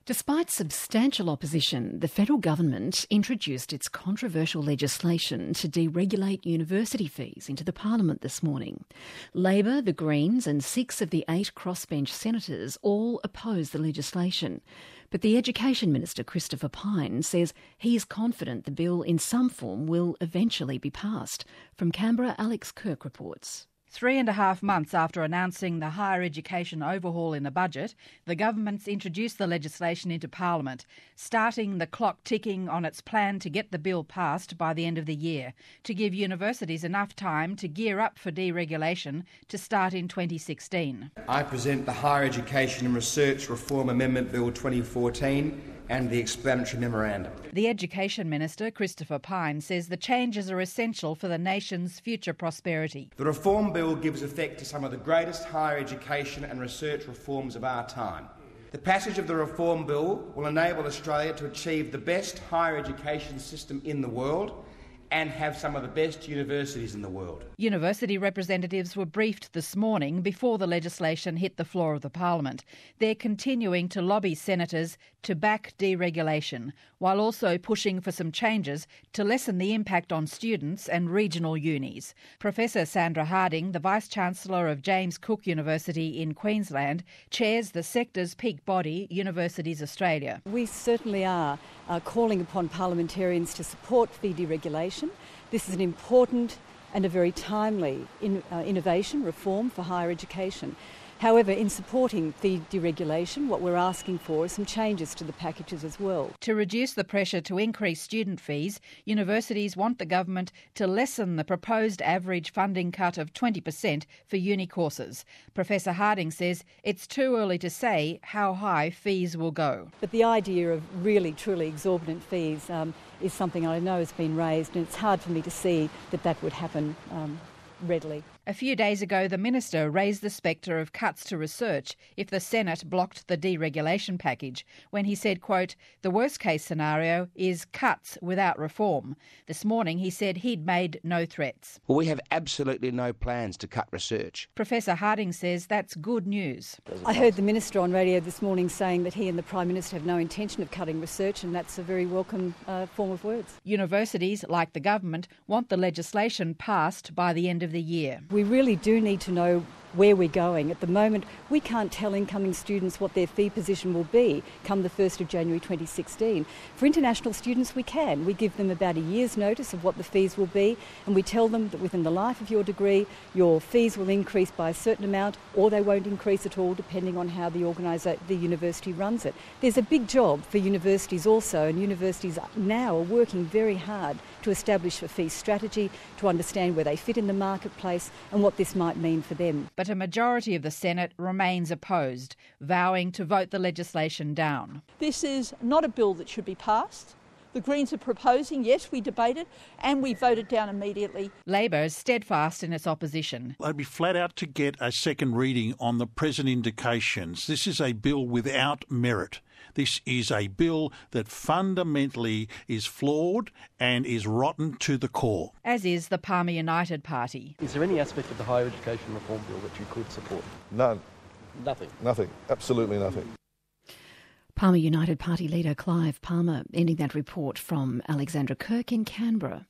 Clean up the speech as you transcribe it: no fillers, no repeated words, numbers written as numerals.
Despite substantial opposition, the federal government introduced its controversial legislation to deregulate university fees into the parliament this morning. Labor, the Greens and 6 of the 8 crossbench senators all oppose the legislation. But the Education Minister, Christopher Pyne, says he is confident the bill in some form will eventually be passed. From Canberra, Alex Kirk reports. 3.5 months after announcing the higher education overhaul in the budget, the government's introduced the legislation into Parliament, starting the clock ticking on its plan to get the bill passed by the end of the year, to give universities enough time to gear up for deregulation to start in 2016. I present the Higher Education and Research Reform Amendment Bill 2014 and the explanatory memorandum. The Education Minister, Christopher Pyne, says the changes are essential for the nation's future prosperity. The Reform Bill gives effect to some of the greatest higher education and research reforms of our time. The passage of the Reform Bill will enable Australia to achieve the best higher education system in the world and have some of the best universities in the world. University representatives were briefed this morning before the legislation hit the floor of the Parliament. They're continuing to lobby senators to back deregulation, while also pushing for some changes to lessen the impact on students and regional unis. Professor Sandra Harding, the Vice-Chancellor of James Cook University in Queensland, chairs the sector's peak body, Universities Australia. We certainly are calling upon parliamentarians to support fee deregulation. This is an important and a very timely innovation, reform for higher education. However, in supporting fee deregulation, what we're asking for is some changes to the packages as well. To reduce the pressure to increase student fees, universities want the government to lessen the proposed average funding cut of 20% for uni courses. Professor Harding says it's too early to say how high fees will go. But the idea of really, truly exorbitant fees is something I know has been raised, and it's hard for me to see that would happen readily. A few days ago, the minister raised the spectre of cuts to research if the Senate blocked the deregulation package, when he said, quote, the worst-case scenario is cuts without reform. This morning he said he'd made no threats. Well, we have absolutely no plans to cut research. Professor Harding says that's good news. I heard the minister on radio this morning saying that he and the Prime Minister have no intention of cutting research, and that's a very welcome form of words. Universities, like the government, want the legislation passed by the end of the year. We really do need to know where we're going. At the moment, we can't tell incoming students what their fee position will be come the 1st of January 2016. For international students, we can. We give them about a year's notice of what the fees will be, and we tell them that within the life of your degree, your fees will increase by a certain amount, or they won't increase at all, depending on how the university runs it. There's a big job for universities also, and universities now are working very hard to establish a fee strategy, to understand where they fit in the marketplace and what this might mean for them. But a majority of the Senate remains opposed, vowing to vote the legislation down. This is not a bill that should be passed. The Greens are proposing, yes, we debated, and we voted down immediately. Labor is steadfast in its opposition. They'd be flat out to get a second reading on the present indications. This is a bill without merit. This is a bill that fundamentally is flawed and is rotten to the core. As is the Palmer United Party. Is there any aspect of the higher education reform bill that you could support? None. Nothing? Nothing. Absolutely nothing. Palmer United Party leader Clive Palmer ending that report from Alexandra Kirk in Canberra.